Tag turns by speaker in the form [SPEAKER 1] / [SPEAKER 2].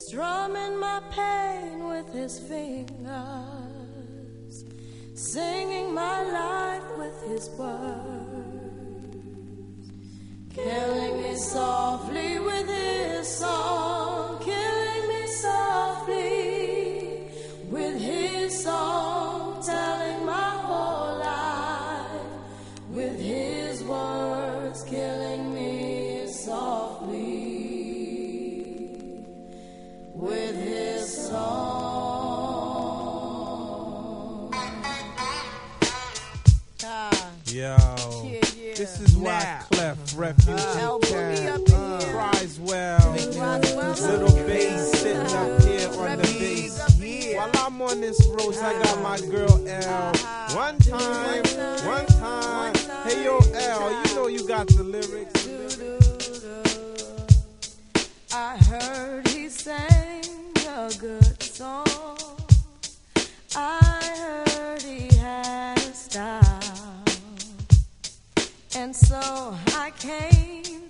[SPEAKER 1] strumming my pain with his fingers, singing my life with his words, killing me softly with his song, killing me softly with his song, telling my whole life with his words, killing me softly with his song.
[SPEAKER 2] Yo, this is why Clef, Refugee Cat, Criswell, Little Bass sitting up here on the bass. While I'm on this roast, I got my girl L. One time. Hey yo, L, you know you got the lyrics.
[SPEAKER 1] I heard he sang a good song. I heard he had a style. And so I came